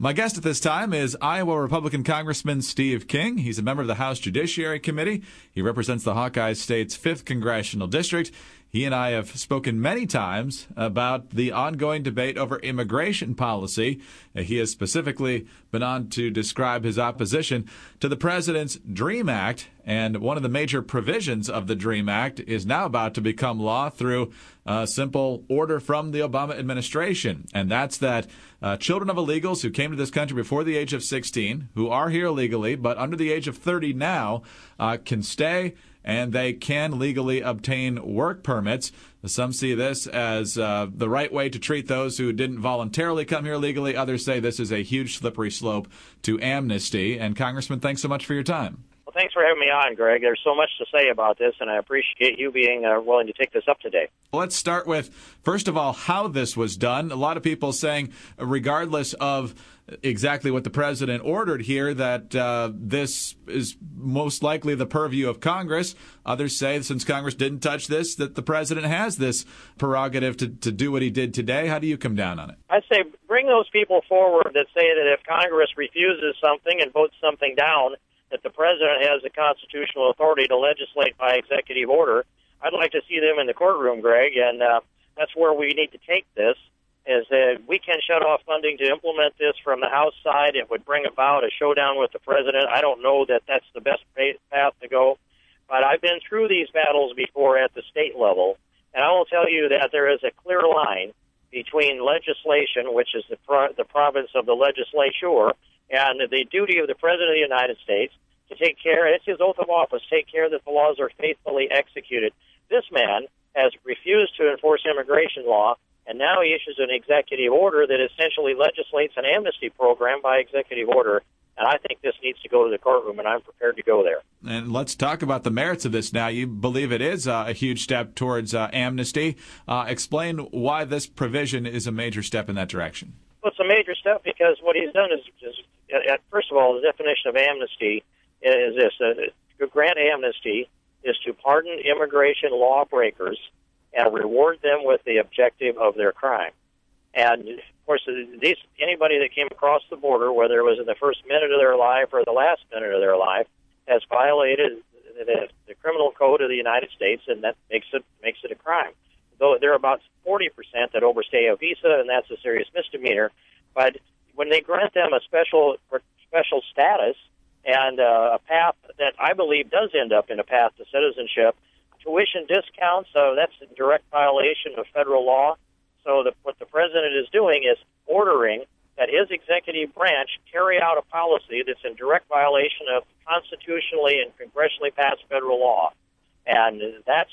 My guest at this time is Iowa Republican Congressman Steve King. He's a member of the House Judiciary Committee. He represents the Hawkeye State's 5th Congressional District. He and I have spoken many times about the ongoing debate over immigration policy. He has specifically been on to describe his opposition to the president's DREAM Act. And one of the major provisions of the DREAM Act is now about to become law through a simple order from the Obama administration. And that's that children of illegals who came to this country before the age of 16, who are here legally, but under the age of 30 now, can stay and they can legally obtain work permits. Some see this as the right way to treat those who didn't voluntarily come here legally. Others say this is a huge slippery slope to amnesty. And Congressman, thanks so much for your time. Well, thanks for having me on, Greg. There's so much to say about this, and I appreciate you being willing to take this up today. Let's start with, first of all, how this was done. A lot of people saying, regardless of exactly what the president ordered here, that this is most likely the purview of Congress. Others say, since Congress didn't touch this, that the president has this prerogative to do what he did today. How do you come down on it? I'd say bring those people forward that say that if Congress refuses something and votes something down, that the president has the constitutional authority to legislate by executive order. I'd like to see them in the courtroom, Greg, and that's where we need to take this, is that we can shut off funding to implement this from the House side. It would bring about a showdown with the president. I don't know that that's the best path to go, but I've been through these battles before at the state level, and I will tell you that there is a clear line between legislation, which is the province of the legislature, and the duty of the President of the United States to take care, it's his oath of office, take care that the laws are faithfully executed. This man has refused to enforce immigration law, and now he issues an executive order that essentially legislates an amnesty program by executive order. And I think this needs to go to the courtroom, and I'm prepared to go there. And let's talk about the merits of this now. You believe it is a huge step towards amnesty. Explain why this provision is a major step in that direction. Well, it's a major step because what he's done is first of all, the definition of amnesty is this. To grant amnesty is to pardon immigration lawbreakers and reward them with the objective of their crime. And, of course, anybody that came across the border, whether it was in the first minute of their life or the last minute of their life, has violated the criminal code of the United States, and that makes it a crime. Though there are about 40% that overstay a visa, and that's a serious misdemeanor. But when they grant them a special status and a path that I believe does end up in a path to citizenship, tuition discounts, so that's a direct violation of federal law. So what the president is doing is ordering that his executive branch carry out a policy that's in direct violation of constitutionally and congressionally passed federal law. And that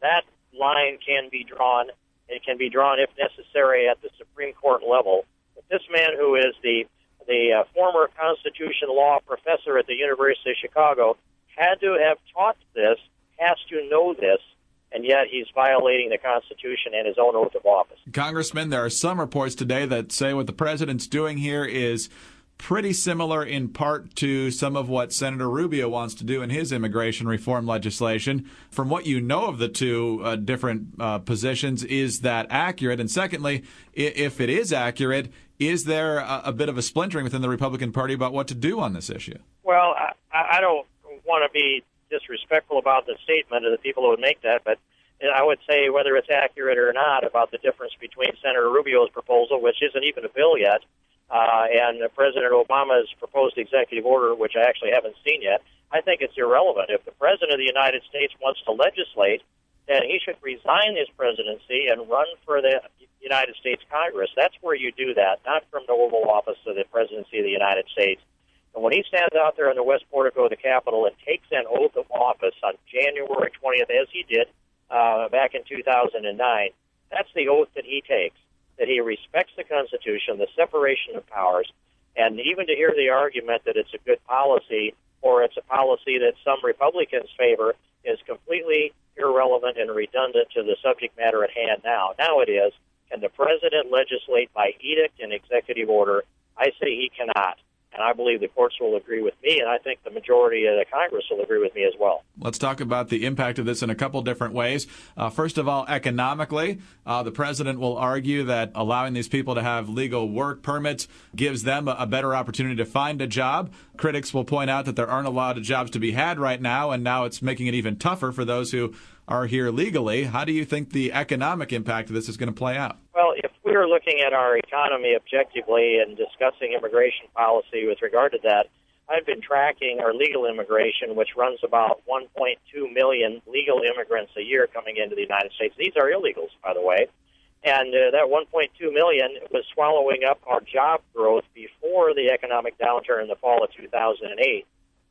line can be drawn. It can be drawn, if necessary, at the Supreme Court level. But this man, who is the former Constitution law professor at the University of Chicago, had to have taught this, has to know this, and yet he's violating the Constitution and his own oath of office. Congressman, there are some reports today that say what the president's doing here is pretty similar in part to some of what Senator Rubio wants to do in his immigration reform legislation. From what you know of the two different positions, is that accurate? And secondly, if it is accurate, is there a bit of a splintering within the Republican Party about what to do on this issue? Well, I don't want to be disrespectful about the statement of the people who would make that, but I would say whether it's accurate or not about the difference between Senator Rubio's proposal, which isn't even a bill yet, and President Obama's proposed executive order, which I actually haven't seen yet, I think it's irrelevant. If the President of the United States wants to legislate, then he should resign his presidency and run for the United States Congress. That's where you do that, not from the Oval Office of the Presidency of the United States. And when he stands out there on the west portico of the Capitol and takes an oath of office on January 20th, as he did back in 2009, that's the oath that he takes, that he respects the Constitution, the separation of powers, and even to hear the argument that it's a good policy or it's a policy that some Republicans favor is completely irrelevant and redundant to the subject matter at hand now. Now it is, can the president legislate by edict and executive order? I say he cannot. And I believe the courts will agree with me, and I think the majority of the Congress will agree with me as well. Let's talk about the impact of this in a couple different ways. First of all, economically, the president will argue that allowing these people to have legal work permits gives them a better opportunity to find a job. Critics will point out that there aren't a lot of jobs to be had right now, and now it's making it even tougher for those who are here legally. How do you think the economic impact of this is going to play out? Well, if we are looking at our economy objectively and discussing immigration policy with regard to that, I've been tracking our legal immigration, which runs about 1.2 million legal immigrants a year coming into the United States. These are illegals, by the way. And that 1.2 million was swallowing up our job growth before the economic downturn in the fall of 2008.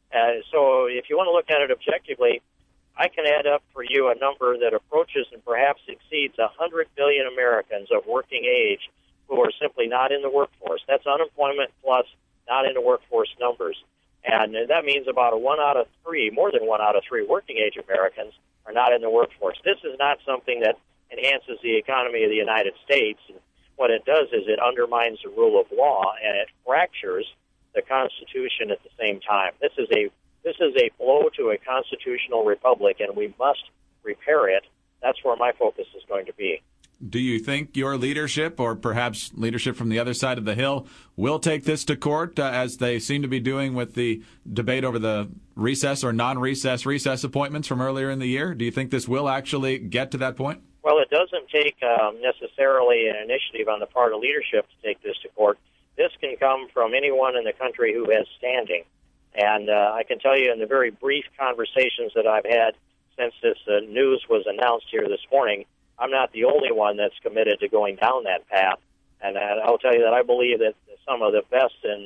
So if you want to look at it objectively, I can add up for you a number that approaches and perhaps exceeds 100 million Americans of working age who are simply not in the workforce. That's unemployment plus not in the workforce numbers. And that means about more than 1 out of 3 working age Americans are not in the workforce. This is not something that enhances the economy of the United States. What it does is it undermines the rule of law, and it fractures the Constitution at the same time. This is a blow to a constitutional republic, and we must repair it. That's where my focus is going to be. Do you think your leadership, or perhaps leadership from the other side of the Hill, will take this to court, as they seem to be doing with the debate over the recess or non-recess appointments from earlier in the year? Do you think this will actually get to that point? Well, it doesn't take necessarily an initiative on the part of leadership to take this to court. This can come from anyone in the country who has standing. And I can tell you in the very brief conversations that I've had since this news was announced here this morning, I'm not the only one that's committed to going down that path. And I'll tell you that I believe that some of the best and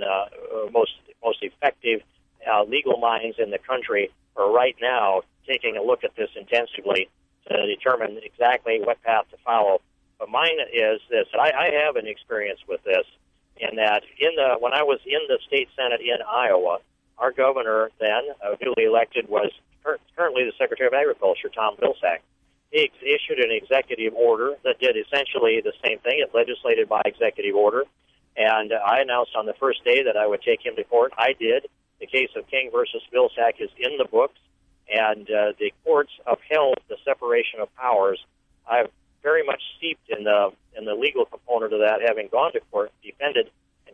most effective legal minds in the country are right now taking a look at this intensively to determine exactly what path to follow. But mine is this. I have an experience with this in that when I was in the state Senate in Iowa, our governor then, newly elected, was currently the Secretary of Agriculture, Tom Vilsack. He issued an executive order that did essentially the same thing. It legislated by executive order. And I announced on the first day that I would take him to court. I did. The case of King versus Vilsack is in the books, and the courts upheld the separation of powers. I've very much steeped in the legal component of that, having gone to court, defended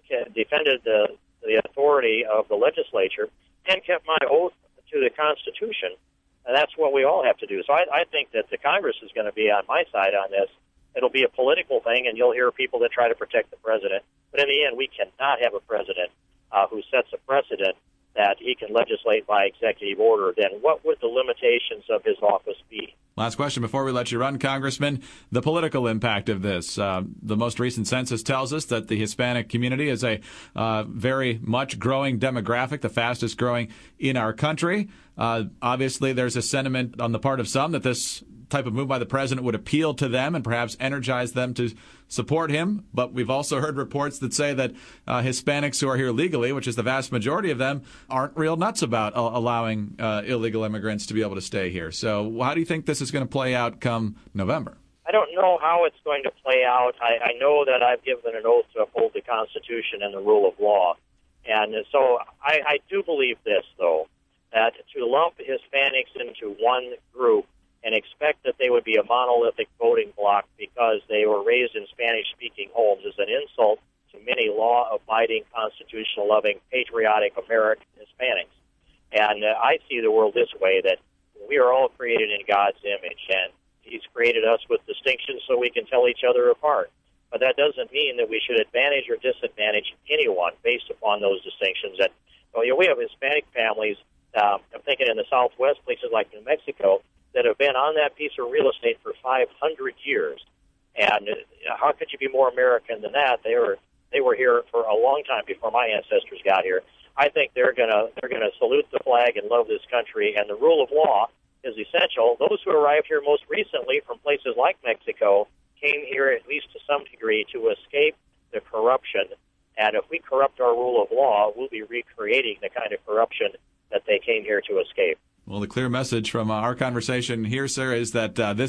the authority of the legislature, and kept my oath to the Constitution. And that's what we all have to do. So I think that the Congress is going to be on my side on this. It'll be a political thing, and you'll hear people that try to protect the president. But in the end, we cannot have a president who sets a precedent that he can legislate by executive order. Then what would the limitations of his office be? Last question before we let you run, Congressman. The political impact of this. The most recent census tells us that the Hispanic community is a very much growing demographic, the fastest growing in our country. Obviously, there's a sentiment on the part of some that this type of move by the president would appeal to them and perhaps energize them to support him. But we've also heard reports that say that Hispanics who are here legally, which is the vast majority of them, aren't real nuts about allowing illegal immigrants to be able to stay here. So how do you think this is going to play out come November? I don't know how it's going to play out. I know that I've given an oath to uphold the Constitution and the rule of law. And so I do believe this, though, that to lump Hispanics into one group and expect that they would be a monolithic voting bloc because they were raised in Spanish-speaking homes is an insult to many law-abiding, constitutional-loving, patriotic American Hispanics. And I see the world this way, that we are all created in God's image, and He's created us with distinctions so we can tell each other apart. But that doesn't mean that we should advantage or disadvantage anyone based upon those distinctions. And we have Hispanic families, I'm thinking in the Southwest, places like New Mexico, that have been on that piece of real estate for 500 years. And how could you be more American than that? They were here for a long time before my ancestors got here. I think they're gonna salute the flag and love this country, and the rule of law is essential. Those who arrived here most recently from places like Mexico came here at least to some degree to escape the corruption. And if we corrupt our rule of law, we'll be recreating the kind of corruption that they came here to escape. Well, the clear message from our conversation here, sir, is that this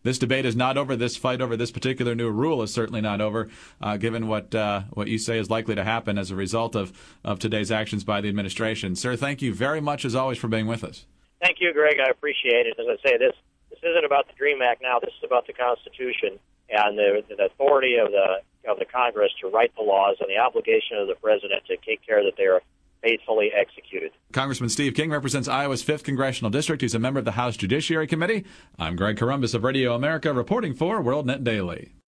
this debate is not over. This fight over this particular new rule is certainly not over, given what you say is likely to happen as a result of today's actions by the administration. Sir, thank you very much, as always, for being with us. Thank you, Greg. I appreciate it. As I say, this isn't about the DREAM Act now. This is about the Constitution and the authority of the Congress to write the laws and the obligation of the president to take care that they are faithfully executed. Congressman Steve King represents Iowa's 5th Congressional District. He's a member of the House Judiciary Committee. I'm Greg Corombos of Radio America, reporting for WorldNet Daily.